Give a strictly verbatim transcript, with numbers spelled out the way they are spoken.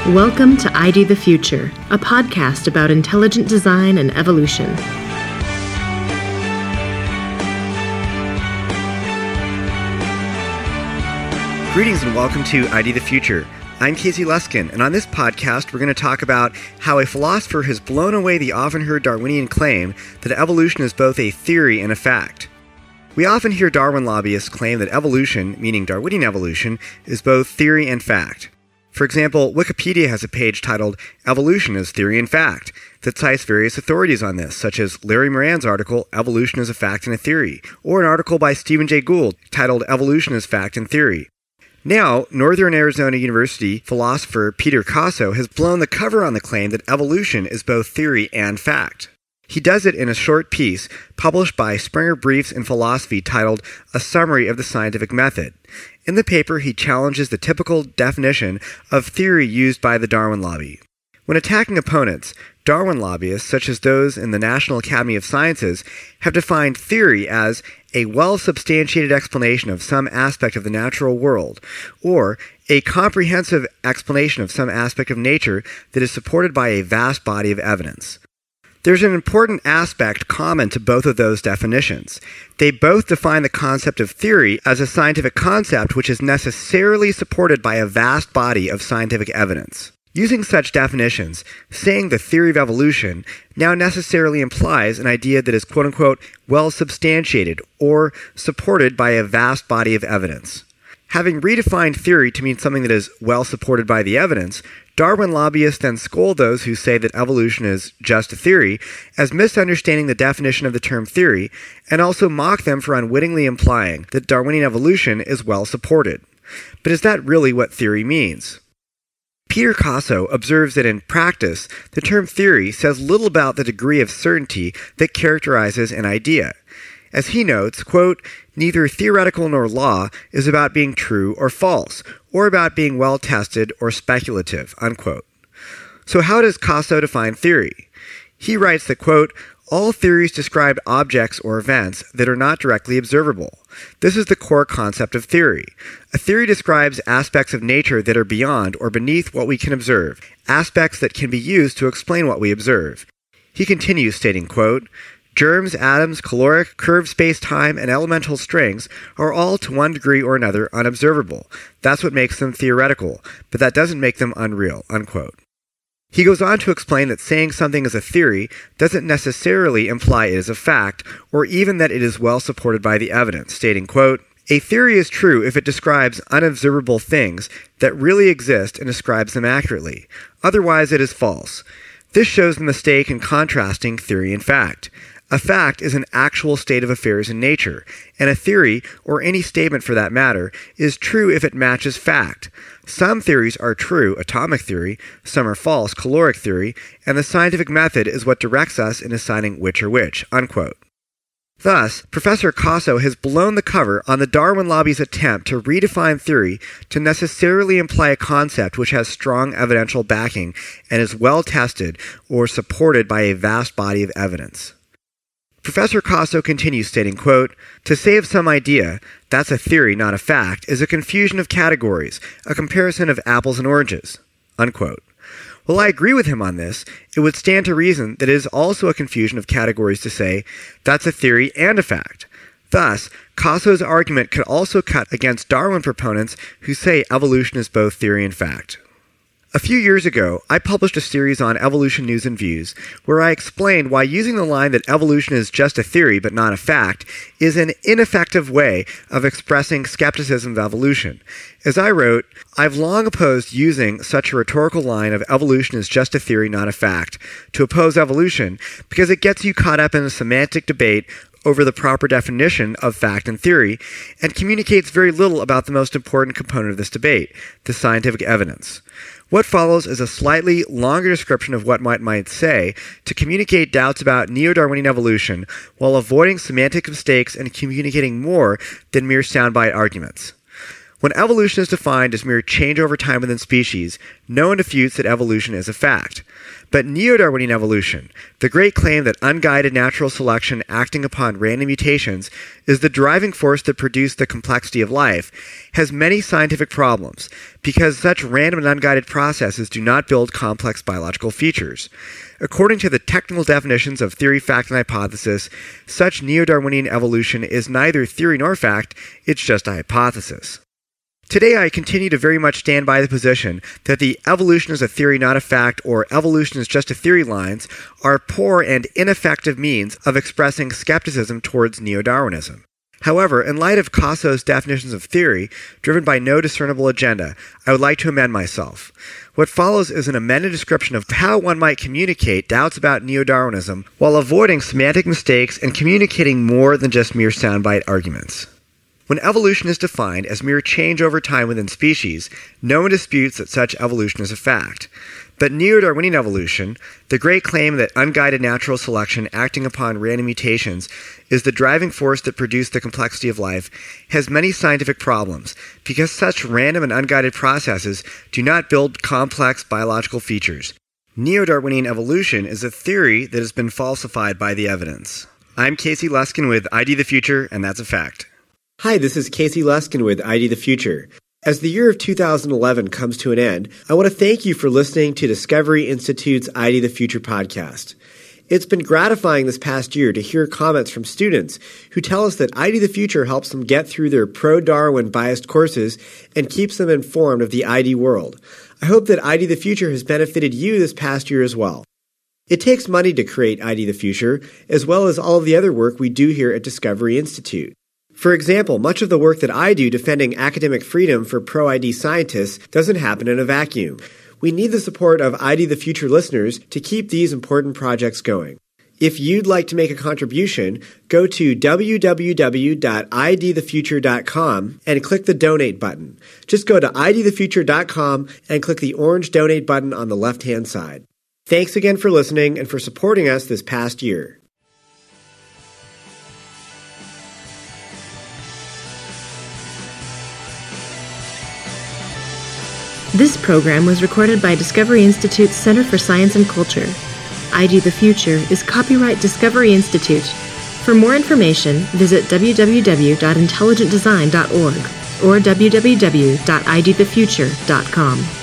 Welcome to I D the Future, a podcast about intelligent design and evolution. Greetings and welcome to I D the Future. I'm Casey Luskin, and on this podcast we're going to talk about how a philosopher has blown away the often heard Darwinian claim that evolution is both a theory and a fact. We often hear Darwin lobbyists claim that evolution, meaning Darwinian evolution, is both theory and fact. For example, Wikipedia has a page titled Evolution as Theory and Fact that cites various authorities on this, such as Larry Moran's article, Evolution as a Fact and a Theory, or an article by Stephen Jay Gould titled Evolution as Fact and Theory. Now, Northern Arizona University philosopher Peter Casso has blown the cover on the claim that evolution is both theory and fact. He does it in a short piece published by Springer Briefs in Philosophy titled A Summary of the Scientific Method. In the paper, he challenges the typical definition of theory used by the Darwin lobby. When attacking opponents, Darwin lobbyists, such as those in the National Academy of Sciences, have defined theory as a well-substantiated explanation of some aspect of the natural world, or a comprehensive explanation of some aspect of nature that is supported by a vast body of evidence. There's an important aspect common to both of those definitions. They both define the concept of theory as a scientific concept which is necessarily supported by a vast body of scientific evidence. Using such definitions, saying the theory of evolution now necessarily implies an idea that is quote-unquote well-substantiated or supported by a vast body of evidence. Having redefined theory to mean something that is well supported by the evidence, Darwin lobbyists then scold those who say that evolution is just a theory as misunderstanding the definition of the term theory, and also mock them for unwittingly implying that Darwinian evolution is well supported. But is that really what theory means? Peter Casso observes that in practice, the term theory says little about the degree of certainty that characterizes an idea. As he notes, quote, neither theoretical nor law is about being true or false, or about being well-tested or speculative, unquote. So how does Casso define theory? He writes that, quote, all theories describe objects or events that are not directly observable. This is the core concept of theory. A theory describes aspects of nature that are beyond or beneath what we can observe, aspects that can be used to explain what we observe. He continues stating, quote, germs, atoms, caloric, curved space-time, and elemental strings are all to one degree or another unobservable. That's what makes them theoretical, but that doesn't make them unreal, unquote. He goes on to explain that saying something is a theory doesn't necessarily imply it is a fact, or even that it is well supported by the evidence, stating, quote, a theory is true if it describes unobservable things that really exist and describes them accurately. Otherwise, it is false. This shows the mistake in contrasting theory and fact. A fact is an actual state of affairs in nature, and a theory, or any statement for that matter, is true if it matches fact. Some theories are true, atomic theory, some are false, caloric theory, and the scientific method is what directs us in assigning which are which, unquote. Thus, Professor Casso has blown the cover on the Darwin lobby's attempt to redefine theory to necessarily imply a concept which has strong evidential backing and is well tested or supported by a vast body of evidence. Professor Casso continues stating, quote, to say of some idea, that's a theory, not a fact, is a confusion of categories, a comparison of apples and oranges, unquote. While I agree with him on this, it would stand to reason that it is also a confusion of categories to say, that's a theory and a fact. Thus, Casso's argument could also cut against Darwin proponents who say evolution is both theory and fact. A few years ago, I published a series on evolution news and views where I explained why using the line that evolution is just a theory but not a fact is an ineffective way of expressing skepticism of evolution. As I wrote, I've long opposed using such a rhetorical line of evolution is just a theory, not a fact, to oppose evolution because it gets you caught up in a semantic debate over the proper definition of fact and theory and communicates very little about the most important component of this debate, the scientific evidence. What follows is a slightly longer description of what one might say to communicate doubts about neo-Darwinian evolution while avoiding semantic mistakes and communicating more than mere soundbite arguments. When evolution is defined as mere change over time within species, no one disputes that evolution is a fact. But neo-Darwinian evolution, the great claim that unguided natural selection acting upon random mutations is the driving force that produced the complexity of life, has many scientific problems, because such random and unguided processes do not build complex biological features. According to the technical definitions of theory, fact, and hypothesis, such neo-Darwinian evolution is neither theory nor fact, it's just a hypothesis. Today, I continue to very much stand by the position that the evolution is a theory, not a fact, or evolution is just a theory lines are poor and ineffective means of expressing skepticism towards neo-Darwinism. However, in light of Cosso's definitions of theory, driven by no discernible agenda, I would like to amend myself. What follows is an amended description of how one might communicate doubts about neo-Darwinism while avoiding semantic mistakes and communicating more than just mere soundbite arguments. When evolution is defined as mere change over time within species, no one disputes that such evolution is a fact. But neo-Darwinian evolution, the great claim that unguided natural selection acting upon random mutations is the driving force that produced the complexity of life, has many scientific problems, because such random and unguided processes do not build complex biological features. Neo-Darwinian evolution is a theory that has been falsified by the evidence. I'm Casey Luskin with I D The Future, and that's a fact. Hi, this is Casey Luskin with I D The Future. As the year of two thousand eleven comes to an end, I want to thank you for listening to Discovery Institute's I D The Future podcast. It's been gratifying this past year to hear comments from students who tell us that I D The Future helps them get through their pro-Darwin biased courses and keeps them informed of the I D world. I hope that I D The Future has benefited you this past year as well. It takes money to create I D The Future, as well as all of the other work we do here at Discovery Institute. For example, much of the work that I do defending academic freedom for pro-I D scientists doesn't happen in a vacuum. We need the support of I D The Future listeners to keep these important projects going. If you'd like to make a contribution, go to w w w dot i d the future dot com and click the donate button. Just go to i d the future dot com and click the orange donate button on the left-hand side. Thanks again for listening and for supporting us this past year. This program was recorded by Discovery Institute's Center for Science and Culture. I D The Future is copyright Discovery Institute. For more information, visit w w w dot intelligent design dot org or w w w dot i d the future dot com.